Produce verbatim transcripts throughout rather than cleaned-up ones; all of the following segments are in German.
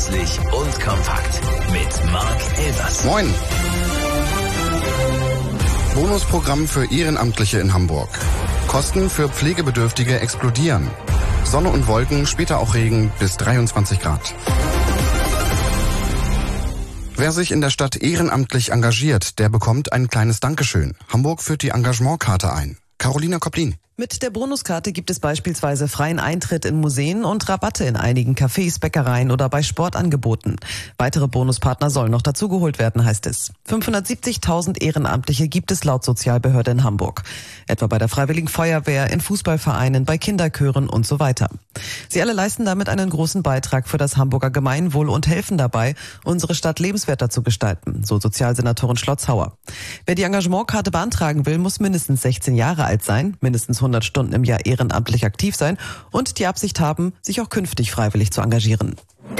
Verlässlich und kompakt mit Marc Elvers. Moin. Bonusprogramm für Ehrenamtliche in Hamburg. Kosten für Pflegebedürftige explodieren. Sonne und Wolken, später auch Regen bis dreiundzwanzig Grad. Wer sich in der Stadt ehrenamtlich engagiert, der bekommt ein kleines Dankeschön. Hamburg führt die Engagementkarte ein. Carolina Koplin. Mit der Bonuskarte gibt es beispielsweise freien Eintritt in Museen und Rabatte in einigen Cafés, Bäckereien oder bei Sportangeboten. Weitere Bonuspartner sollen noch dazugeholt werden, heißt es. fünfhundertsiebzigtausend Ehrenamtliche gibt es laut Sozialbehörde in Hamburg. Etwa bei der Freiwilligen Feuerwehr, in Fußballvereinen, bei Kinderchören und so weiter. Sie alle leisten damit einen großen Beitrag für das Hamburger Gemeinwohl und helfen dabei, unsere Stadt lebenswerter zu gestalten, so Sozialsenatorin Schlotzhauer. Wer die Engagementkarte beantragen will, muss mindestens sechzehn Jahre alt sein, mindestens hundert Stunden im Jahr ehrenamtlich aktiv sein und die Absicht haben, sich auch künftig freiwillig zu engagieren.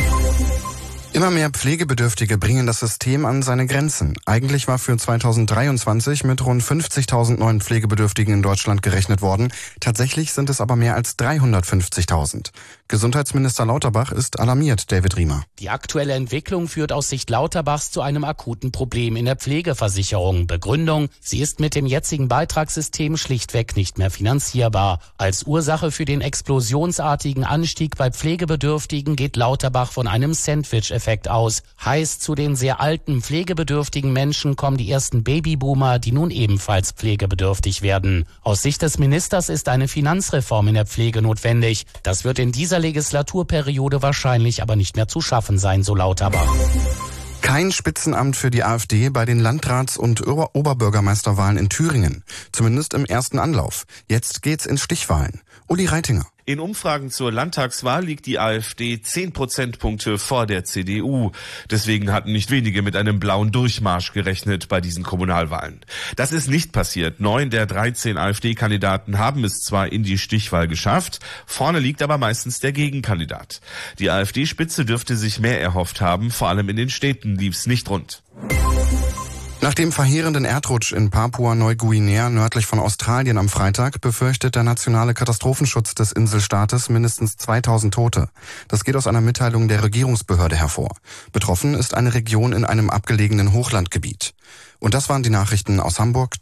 Immer mehr Pflegebedürftige bringen das System an seine Grenzen. Eigentlich war für zweitausenddreiundzwanzig mit rund fünfzigtausend neuen Pflegebedürftigen in Deutschland gerechnet worden. Tatsächlich sind es aber mehr als dreihundertfünfzigtausend. Gesundheitsminister Lauterbach ist alarmiert, David Riemer. Die aktuelle Entwicklung führt aus Sicht Lauterbachs zu einem akuten Problem in der Pflegeversicherung. Begründung: Sie ist mit dem jetzigen Beitragssystem schlichtweg nicht mehr finanzierbar. Als Ursache für den explosionsartigen Anstieg bei Pflegebedürftigen geht Lauterbach von einem Sandwich-Effekt aus. Heißt, zu den sehr alten pflegebedürftigen Menschen kommen die ersten Babyboomer, die nun ebenfalls pflegebedürftig werden. Aus Sicht des Ministers ist eine Finanzreform in der Pflege notwendig. Das wird in dieser Legislaturperiode wahrscheinlich aber nicht mehr zu schaffen sein, so Lauterbach. Kein Spitzenamt für die AfD bei den Landrats- und Ober- Oberbürgermeisterwahlen in Thüringen. Zumindest im ersten Anlauf. Jetzt geht's in Stichwahlen. Uli Reitinger. In Umfragen zur Landtagswahl liegt die AfD zehn Prozentpunkte vor der C D U. Deswegen hatten nicht wenige mit einem blauen Durchmarsch gerechnet bei diesen Kommunalwahlen. Das ist nicht passiert. Neun der dreizehn AfD-Kandidaten haben es zwar in die Stichwahl geschafft, vorne liegt aber meistens der Gegenkandidat. Die AfD-Spitze dürfte sich mehr erhofft haben, vor allem in den Städten lief's nicht rund. Nach dem verheerenden Erdrutsch in Papua-Neuguinea nördlich von Australien am Freitag befürchtet der nationale Katastrophenschutz des Inselstaates mindestens zweitausend Tote. Das geht aus einer Mitteilung der Regierungsbehörde hervor. Betroffen ist eine Region in einem abgelegenen Hochlandgebiet. Und das waren die Nachrichten aus Hamburg.